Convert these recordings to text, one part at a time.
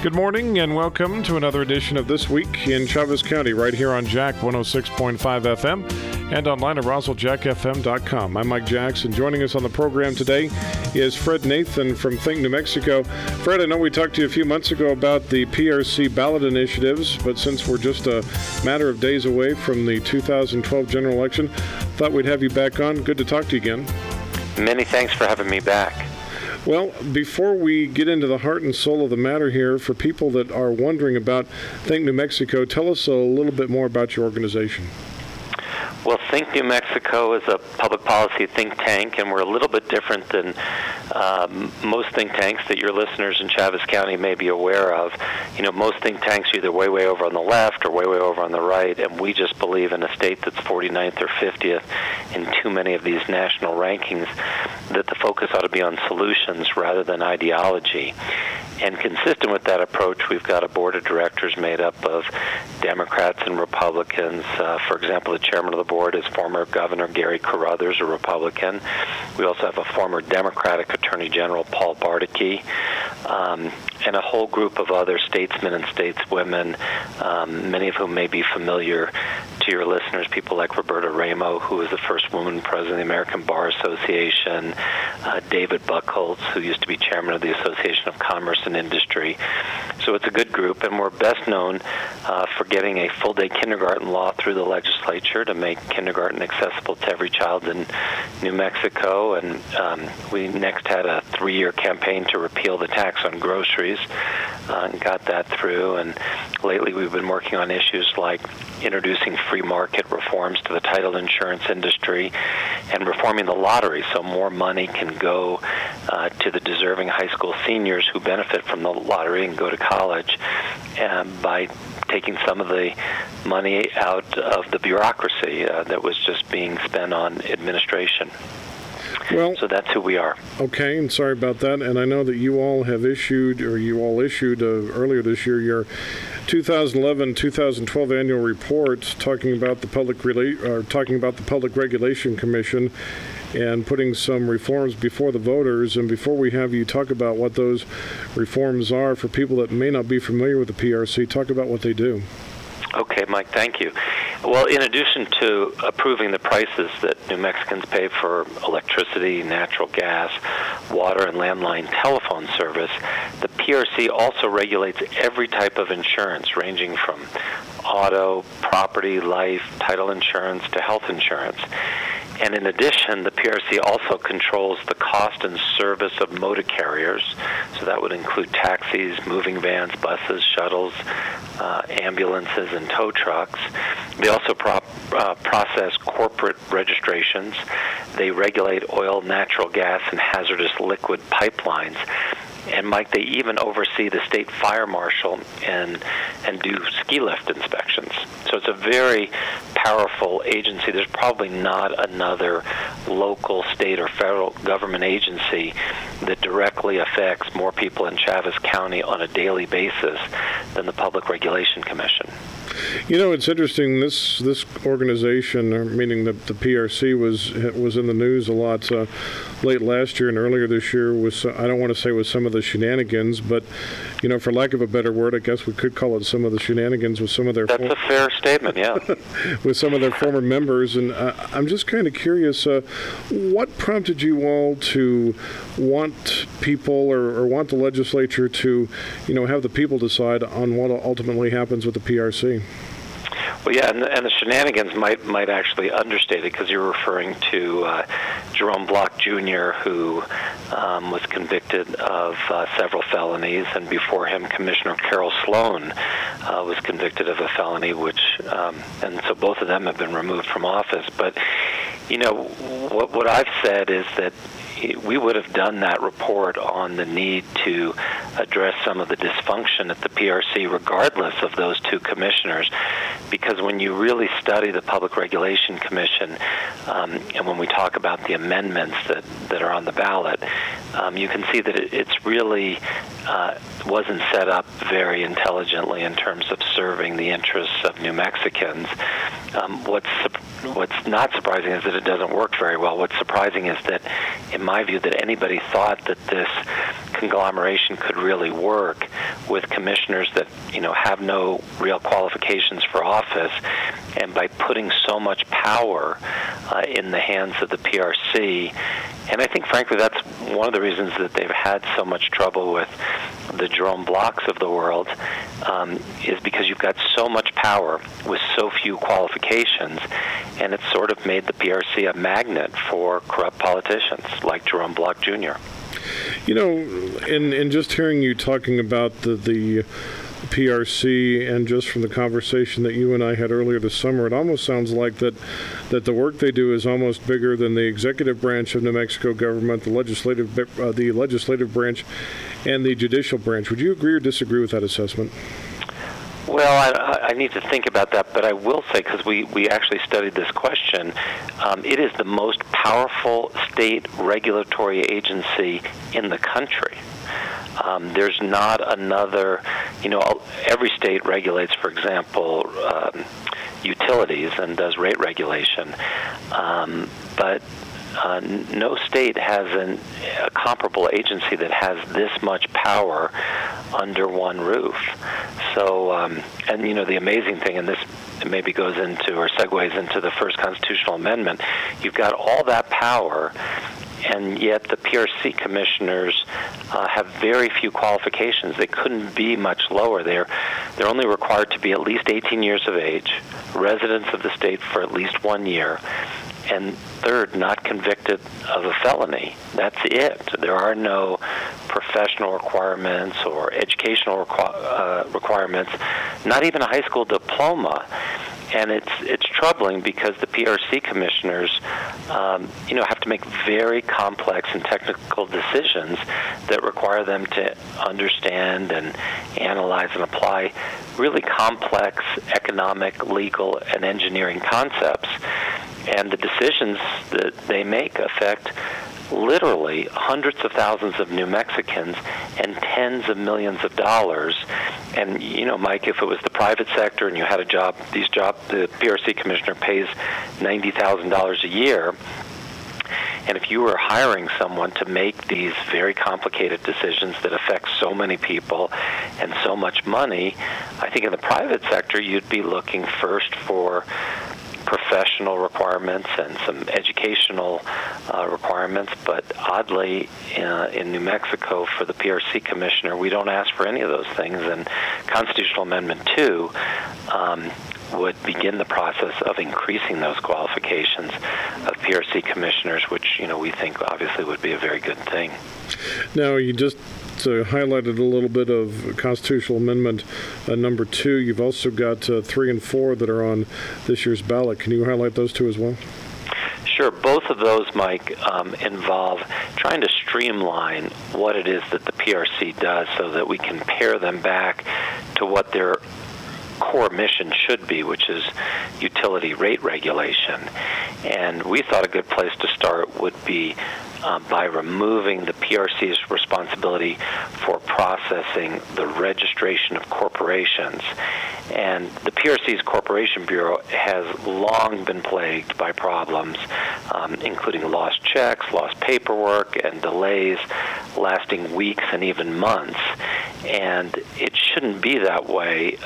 Good morning and welcome to another edition of This Week in Chavez County, right here on Jack 106.5 FM and online at RoswellJackFM.com. I'm Mike Jackson. Joining us on the program today is Fred Nathan from Think New Mexico. Fred, I know we talked to you a few months ago about the PRC ballot initiatives, but since we're just a matter of days away from the 2012 general election, thought we'd have you back on. Good to talk to you again. Many thanks for having me back. Well, before we get into the heart and soul of the matter here, for people that are wondering about Think New Mexico, tell us a little bit more about your organization. Well, Think New Mexico is a public policy think tank, and we're a little bit different than most think tanks that your listeners in Chavez County may be aware of. You know, most think tanks are either way over on the left or way over on the right, and we just believe in a state that's 49th or 50th in too many of these national rankings that the focus ought to be on solutions rather than ideology. And consistent with that approach, we've got a board of directors made up of Democrats and Republicans. For example, the chairman of the board is former Governor Gary Carruthers, a Republican. We also have a former Democratic Attorney General, Paul Bardicke, and a whole group of other statesmen and stateswomen, many of whom may be familiar to your listeners, people like Roberta Ramo, who was the first woman president of the American Bar Association, David Buchholz, who used to be chairman of the Association of Commerce and Industry. So it's a good group, and we're best known for getting a full-day kindergarten law through the legislature to make kindergarten accessible to every child in New Mexico, and we next had a 3-year campaign to repeal the tax on groceries and got that through, and lately we've been working on issues like introducing free market reforms to the title insurance industry and reforming the lottery so more money can go to the deserving high school seniors who benefit from the lottery and go to college, by taking some of the money out of the bureaucracy that was just being spent on administration. Well, so that's who we are. Okay, and sorry about that. And I know that you all issued earlier this year your 2011-2012 annual report talking about the Public Regulation Commission and putting some reforms before the voters. And before we have you talk about what those reforms are for people that may not be familiar with the PRC, talk about what they do. Okay, Mike, thank you. Well, in addition to approving the prices that New Mexicans pay for electricity, natural gas, water, and landline telephone service, the PRC also regulates every type of insurance, ranging from auto, property, life, title insurance to health insurance. And in addition, the PRC also controls the cost and service of motor carriers. So that would include taxis, moving vans, buses, shuttles, ambulances, and tow trucks. They also process corporate registrations. They regulate oil, natural gas, and hazardous liquid pipelines. And, Mike, they even oversee the state fire marshal and do ski lift inspections. So it's a very powerful agency. There's probably not another local, state, or federal government agency that directly affects more people in Chavez County on a daily basis than the Public Regulation Commission. You know, it's interesting. This organization, meaning the PRC, was in the news a lot late last year and earlier this year. I don't want to say with some of the shenanigans, but you know, for lack of a better word, I guess we could call it some of the shenanigans with some of their. That's a fair statement, yeah. With some of their former members, and I'm just kind of curious, what prompted you all to want people or want the legislature to, have the people decide on what ultimately happens with the PRC? Well, yeah, and the shenanigans might actually understate it, because you're referring to Jerome Block Jr., who was convicted of several felonies, and before him, Commissioner Carol Sloan was convicted of a felony, and so both of them have been removed from office. But, what I've said is that we would have done that report on the need to address some of the dysfunction at the PRC regardless of those two commissioners, because when you really study the Public Regulation Commission, and when we talk about the amendments that are on the ballot, you can see that it's really wasn't set up very intelligently in terms of serving the interests of New Mexicans. What's not surprising is that it doesn't work very well. What's surprising is that, in my view, that anybody thought that this conglomeration could really work with commissioners that, have no real qualifications for office, and by putting so much power in the hands of the PRC. And I think, frankly, that's one of the reasons that they've had so much trouble with the Jerome Blocks of the world, is because you've got so much power with so few qualifications, and it's sort of made the PRC a magnet for corrupt politicians like Jerome Block Jr. In just hearing you talking about the PRC, and just from the conversation that you and I had earlier this summer, it almost sounds like that the work they do is almost bigger than the executive branch of New Mexico government, the legislative branch, and the judicial branch. Would you agree or disagree with that assessment? Well, I need to think about that, but I will say, because we actually studied this question, it is the most powerful state regulatory agency in the country. There's not another, every state regulates, for example, utilities and does rate regulation, but no state has a comparable agency that has this much power under one roof. So, and the amazing thing, and this maybe goes into or segues into the first constitutional amendment, you've got all that power, and yet the PRC commissioners have very few qualifications. They couldn't be much lower. They're only required to be at least 18 years of age, residents of the state for at least 1 year, and third, not convicted of a felony. That's it. There are no professional requirements or educational requirements, not even a high school diploma. And it's troubling because the PRC commissioners, have to make very complex and technical decisions that require them to understand and analyze and apply really complex economic, legal, and engineering concepts. And the decisions that they make affect literally hundreds of thousands of New Mexicans and tens of millions of dollars. And, Mike, if it was the private sector and you had a job, the PRC commissioner pays $90,000 a year. And if you were hiring someone to make these very complicated decisions that affect so many people and so much money, I think in the private sector you'd be looking first for professional requirements and some educational requirements, but oddly in New Mexico for the PRC commissioner we don't ask for any of those things, and Constitutional Amendment 2 would begin the process of increasing those qualifications of PRC commissioners, which we think obviously would be a very good thing. Now, you just highlighted a little bit of Constitutional Amendment number 2. You've also got 3 and 4 that are on this year's ballot. Can you highlight those two as well? Sure. Both of those, Mike, involve trying to streamline what it is that the PRC does so that we can pair them back to what their core mission should be, which is utility rate regulation. And we thought a good place to start would be by removing the PRC's responsibility for processing the registration of corporations. And the PRC's Corporation Bureau has long been plagued by problems, including lost checks, lost paperwork, and delays lasting weeks and even months. And it shouldn't be that way.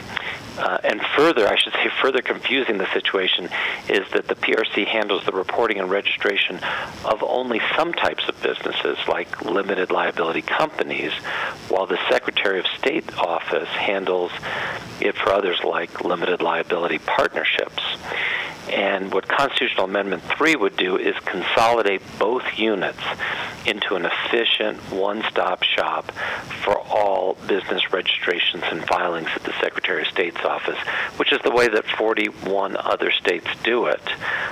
And further confusing the situation is that the PRC handles the reporting and registration of only some types of businesses, like limited liability companies, while the Secretary of State office handles it for others like limited liability partnerships. And what Constitutional Amendment 3 would do is consolidate both units into an efficient one-stop shop for all business registrations and filings at the Secretary of State's office, which is the way that 41 other states do it.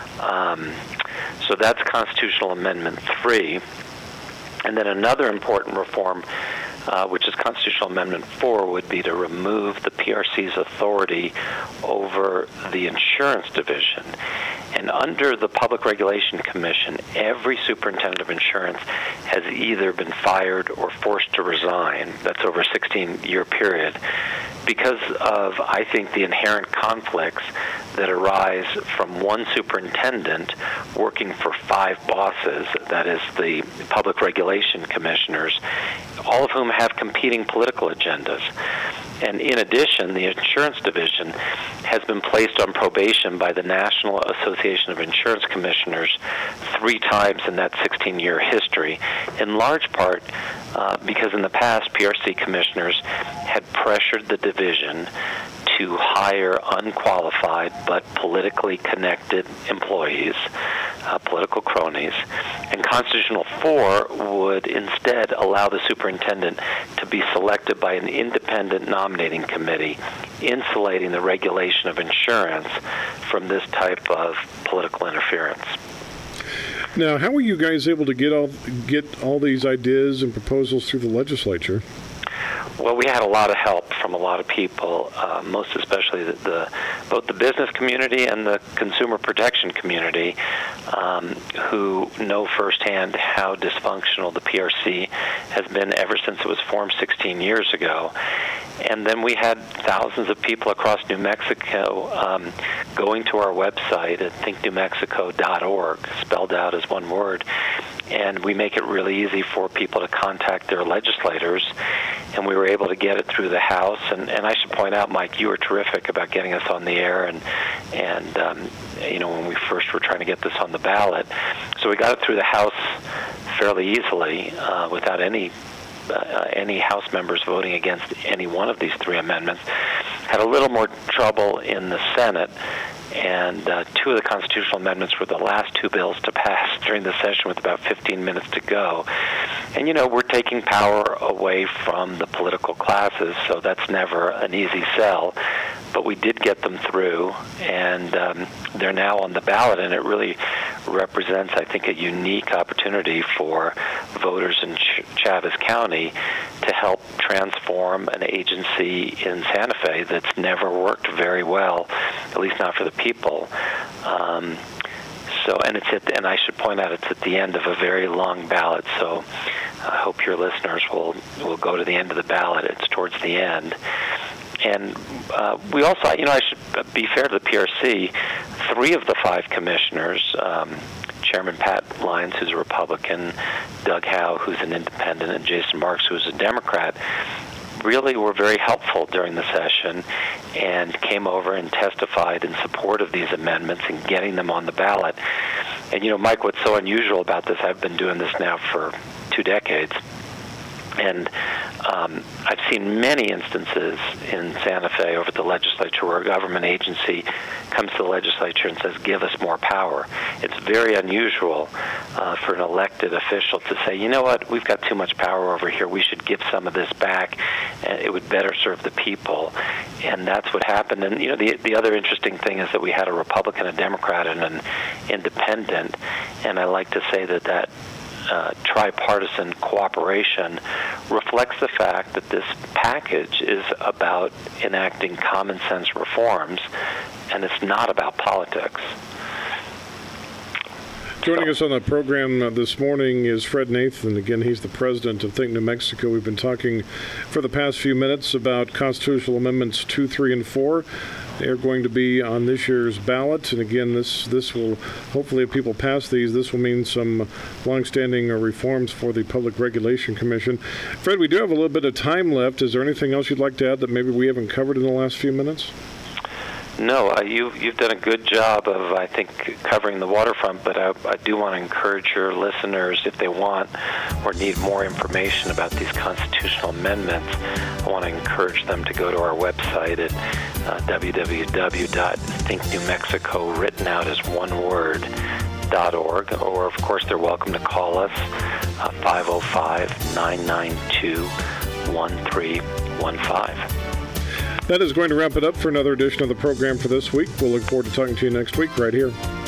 So that's Constitutional Amendment 3. And then another important reform, which is Constitutional Amendment 4, would be to remove the PRC's authority over the insurance division. And under the Public Regulation Commission, every superintendent of insurance has either been fired or forced to resign. That's over a 16-year period, because of, I think, the inherent conflicts that arise from one superintendent working for 5 bosses, that is the public regulation commissioners, all of whom have competing political agendas. And in addition, the insurance division has been placed on probation by the National Association of Insurance Commissioners 3 times in that 16-year history, in large part because in the past, PRC commissioners had pressured the division to hire unqualified but politically connected employees, political cronies, and Constitutional 4 would instead allow the superintendent to be selected by an independent nominating committee, insulating the regulation of insurance from this type of political interference. Now, how were you guys able to get all these ideas and proposals through the legislature? Well, we had a lot of help from a lot of people, most especially both the business community and the consumer protection community, who know firsthand how dysfunctional the PRC has been ever since it was formed 16 years ago. And then we had thousands of people across New Mexico going to our website at thinknewmexico.org, spelled out as one word, and we make it really easy for people to contact their legislators, and we were able to get it through the House. And I should point out, Mike, you were terrific about getting us on the air, and when we first were trying to get this on the ballot. So we got it through the House fairly easily without any House members voting against any one of these 3 amendments. Had a little more trouble in the Senate, and 2 of the constitutional amendments were the last 2 bills to pass during the session with about 15 minutes to go. And, we're taking power away from the political classes, so that's never an easy sell. But we did get them through, and they're now on the ballot, and it really represents, I think, a unique opportunity for voters in Chaves County to help transform an agency in Santa Fe that's never worked very well, at least not for the people. And I should point out, it's at the end of a very long ballot, so I hope your listeners will go to the end of the ballot. It's towards the end. And we also, I should be fair to the PRC, 3 of the 5 commissioners, Chairman Pat Lyons, who's a Republican, Doug Howe, who's an independent, and Jason Marks, who's a Democrat, really were very helpful during the session and came over and testified in support of these amendments and getting them on the ballot. And, Mike, what's so unusual about this, I've been doing this now for 2 decades, and I've seen many instances in Santa Fe over the legislature where a government agency comes to the legislature and says, give us more power. It's very unusual for an elected official to say, you know what, we've got too much power over here. We should give some of this back. It would better serve the people. And that's what happened. And, the other interesting thing is that we had a Republican, a Democrat, and an independent. And I like to say that tripartisan cooperation reflects the fact that this package is about enacting common sense reforms, and it's not about politics. Joining us on the program this morning is Fred Nathan. Again, he's the president of Think New Mexico. We've been talking for the past few minutes about constitutional amendments 2, 3, and 4. They are going to be on this year's ballot. And again, this will, hopefully if people pass these, this will mean some longstanding reforms for the Public Regulation Commission. Fred, we do have a little bit of time left. Is there anything else you'd like to add that maybe we haven't covered in the last few minutes? No, you've done a good job of, I think, covering the waterfront, but I do want to encourage your listeners, if they want or need more information about these constitutional amendments, I want to encourage them to go to our website at www.thinknewmexico, written out as one word, .org, or of course they're welcome to call us 505-992-1315. That is going to wrap it up for another edition of the program for this week. We'll look forward to talking to you next week right here.